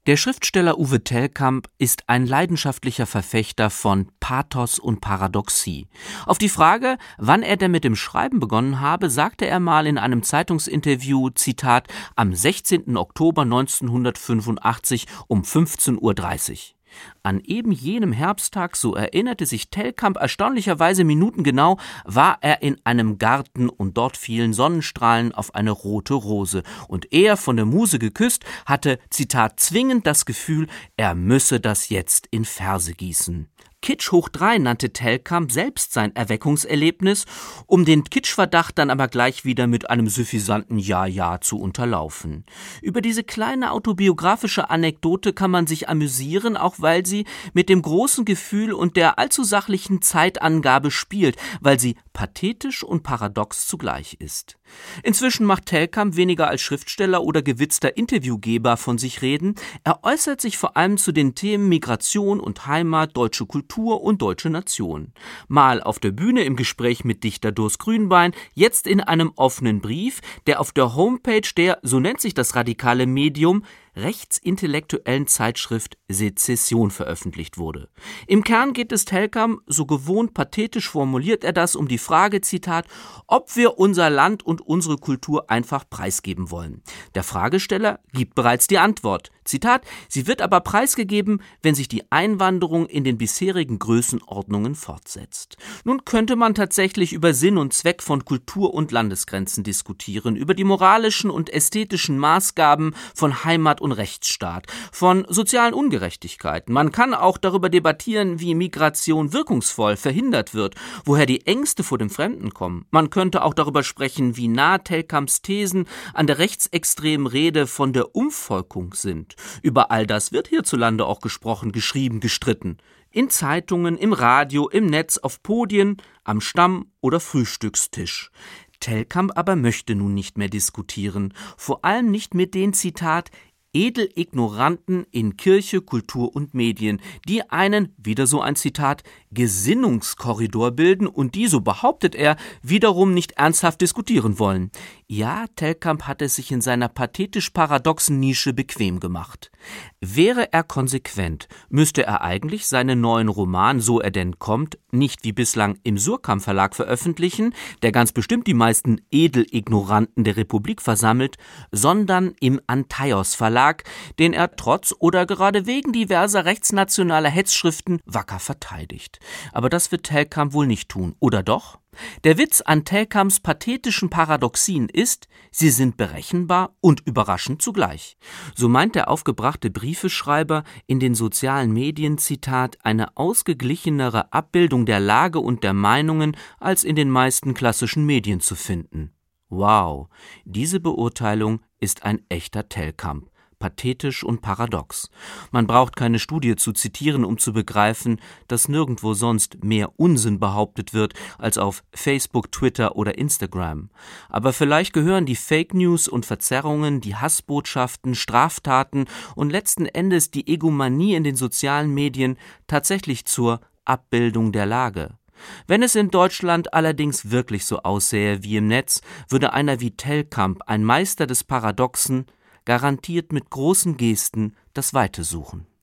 Der Schriftsteller Uwe Tellkamp ist ein leidenschaftlicher Verfechter von Pathos und Paradoxie. Auf die Frage, wann er denn mit dem Schreiben begonnen habe, sagte er mal in einem Zeitungsinterview, Zitat, am 16. Oktober 1985 um 15:30 Uhr. An eben jenem Herbsttag, so erinnerte sich Tellkamp erstaunlicherweise minutengenau, war er in einem Garten und dort fielen Sonnenstrahlen auf eine rote Rose. Und er, von der Muse geküsst, hatte, Zitat, zwingend das Gefühl, er müsse das jetzt in Verse gießen. Kitsch hoch 3 nannte Tellkamp selbst sein Erweckungserlebnis, um den Kitschverdacht dann aber gleich wieder mit einem suffisanten Ja zu unterlaufen. Über diese kleine autobiografische Anekdote kann man sich amüsieren, auch weil sie mit dem großen Gefühl und der allzu sachlichen Zeitangabe spielt, weil sie pathetisch und paradox zugleich ist. Inzwischen macht Tellkamp weniger als Schriftsteller oder gewitzter Interviewgeber von sich reden. Er äußert sich vor allem zu den Themen Migration und Heimat, deutsche Kultur und deutsche Nation. Mal auf der Bühne im Gespräch mit Dichter Durst Grünbein, jetzt in einem offenen Brief, der auf der Homepage der, so nennt sich das radikale Medium, rechtsintellektuellen Zeitschrift Sezession veröffentlicht wurde. Im Kern geht es Tellkamp, so gewohnt pathetisch formuliert er das, um die Frage, Zitat, ob wir unser Land und unsere Kultur einfach preisgeben wollen. Der Fragesteller gibt bereits die Antwort. Zitat, sie wird aber preisgegeben, wenn sich die Einwanderung in den bisherigen Größenordnungen fortsetzt. Nun könnte man tatsächlich über Sinn und Zweck von Kultur- und Landesgrenzen diskutieren, über die moralischen und ästhetischen Maßgaben von Heimat und Rechtsstaat, von sozialen Ungerechtigkeiten. Man kann auch darüber debattieren, wie Migration wirkungsvoll verhindert wird, woher die Ängste vor dem Fremden kommen. Man könnte auch darüber sprechen, wie nah Tellkamps Thesen an der rechtsextremen Rede von der Umvolkung sind. Über all das wird hierzulande auch gesprochen, geschrieben, gestritten. In Zeitungen, im Radio, im Netz, auf Podien, am Stamm- oder Frühstückstisch. Tellkamp aber möchte nun nicht mehr diskutieren, vor allem nicht mit den, Zitat, Edelignoranten in Kirche, Kultur und Medien, die einen, wieder so ein Zitat, Gesinnungskorridor bilden und die, so behauptet er, wiederum nicht ernsthaft diskutieren wollen. Ja, Tellkamp hat es sich in seiner pathetisch-paradoxen Nische bequem gemacht. Wäre er konsequent, müsste er eigentlich seinen neuen Roman, so er denn kommt, nicht wie bislang im Suhrkamp Verlag veröffentlichen, der ganz bestimmt die meisten Edelignoranten der Republik versammelt, sondern im Antaios Verlag, den er trotz oder gerade wegen diverser rechtsnationaler Hetzschriften wacker verteidigt. Aber das wird Tellkamp wohl nicht tun, oder doch? Der Witz an Tellkamps pathetischen Paradoxien ist, sie sind berechenbar und überraschend zugleich. So meint der aufgebrachte Briefeschreiber in den sozialen Medien, Zitat, eine ausgeglichenere Abbildung der Lage und der Meinungen als in den meisten klassischen Medien zu finden. Wow, diese Beurteilung ist ein echter Tellkamp. Pathetisch und paradox. Man braucht keine Studie zu zitieren, um zu begreifen, dass nirgendwo sonst mehr Unsinn behauptet wird als auf Facebook, Twitter oder Instagram. Aber vielleicht gehören die Fake News und Verzerrungen, die Hassbotschaften, Straftaten und letzten Endes die Egomanie in den sozialen Medien tatsächlich zur Abbildung der Lage. Wenn es in Deutschland allerdings wirklich so aussähe wie im Netz, würde einer wie Tellkamp, ein Meister des Paradoxen, garantiert mit großen Gesten das Weite suchen.